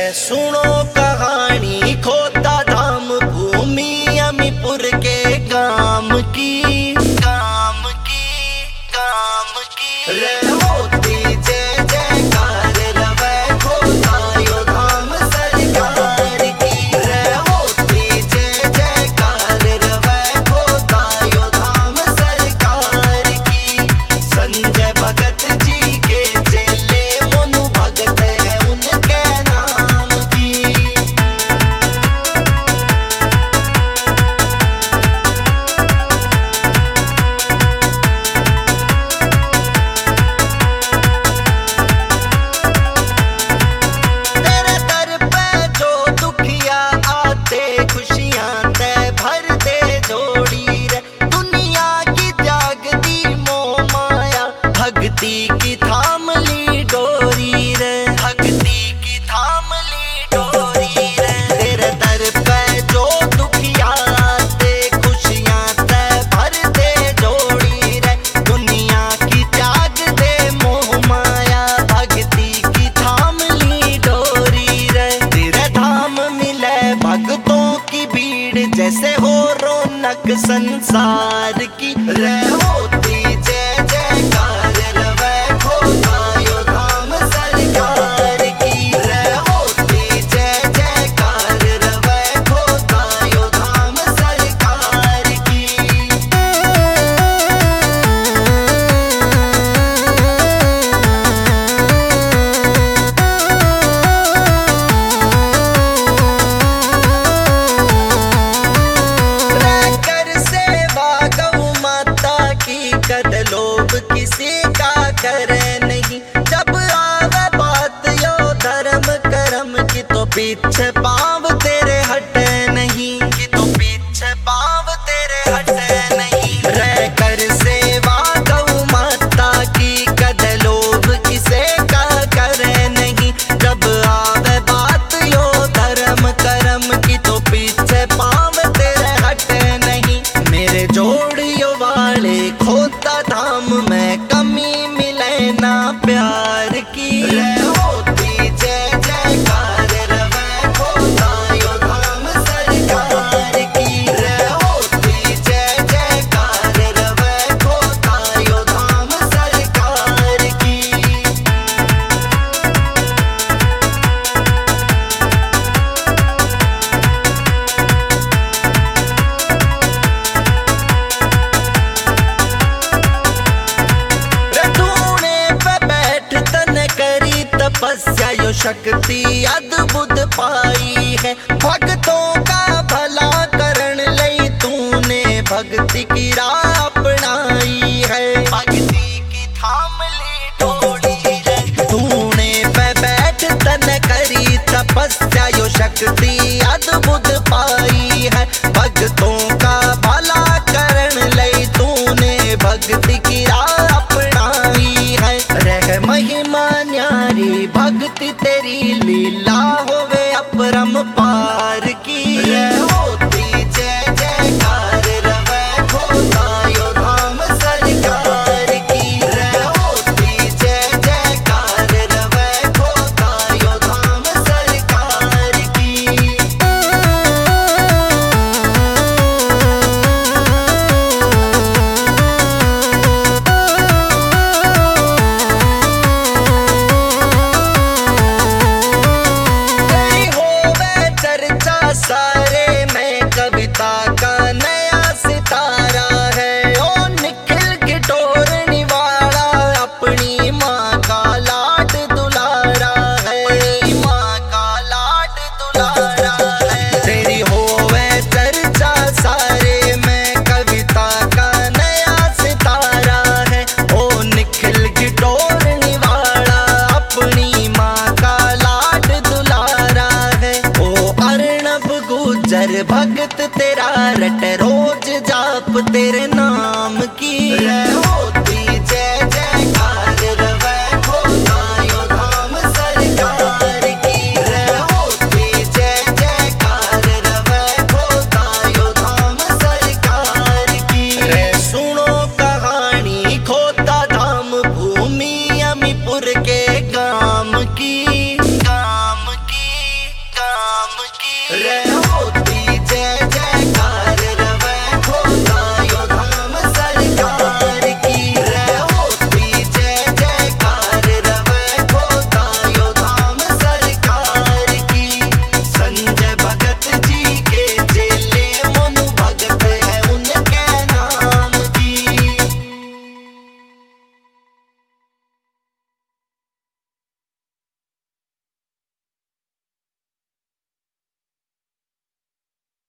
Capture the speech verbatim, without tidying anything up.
सुनो कहानी खोता धाम भूमि अमीपुर के गाम की गाम की गाम की रे होती जय जयकार रवे खोता यो धाम सरकार की रे होती जय जयकार रवे खोता यो धाम सरकार की। संजय भगत जी के चेले मोनू भगत है उनके नाम की। तेरे दर पे जो दुखिया आते खुशियां ते भर दे जोड़ी रे दुनिया की त्यागती मोह माया भक्ति की थाम ली डोरी रे भक्ति की थाम ली डोरी रे। तेरे दर पे जो दुखिया आते खुशियां ते भर दे जोड़ी रे दुनिया की त्याग दे मोह माया भक्ति की थाम ली डोरी रे। तेरे धाम मिले भक्तों की भीड़ जैसे हो रौनक संसार की रे होती जय जयकार रवे खोता यो धाम सरकार की रे होती जय जयकार रवे खोता यो धाम सरकार की। कर सेवा गौ माता की कद लोभ किसी का करे नहीं जब आवे बात यो धर्म करम की तो पीछे पाँव तेरे हटे नहीं की तो पीछे पाँव तेरे हटे नहीं रे। कर सेवा गौ माता की कद लोभ किसे का करे नहीं जब आवे बात यो धर्म करम की तो पीछे पाँव तेरे हटे नहीं। मेरे जोड़ियों वाले खोता धाम में कमी मिले ना प्यार की रे होती जय जयकार रवे खोता यो धाम सरकार की रे होती जय जयकार रवे खोता यो धाम सरकार की। रटूने पे बैठ तन करी तपस्या यो शक्ति अद्भुत पाई है भक्तों का भला करण लई तूने भक्ति की राह अपनाई है भक्ति की थाम ली डोरी रे। तूने पे बैठ तन करी तपस्या यो शक्ति अद्भुत पाई है भक्तों का भला करण लई तूने भक्ति की राह अपनाई है। रह महिमा न्यारी भक्ति तेरी लीला होवे अपरम पार की रे होती जय जयकार रवे खोता यो धाम सरकार की रे होती जय जयकार रवे खोता यो धाम सरकार की। तेरी होवे चर्चा सारे में कविता का नया सितारा है ओ निखिल किटोरनी वाला अपनी माँ का लाड दुलारा है माँ का लाड दुलारा है। तेरी होवे चर्चा सारे में कविता का नया सितारा है ओ निखिल किटोरनी वाला अपनी माँ का लाड दुलारा है। ओ अर्णव गुजर भगत तेरा रट रोज जाप तेरे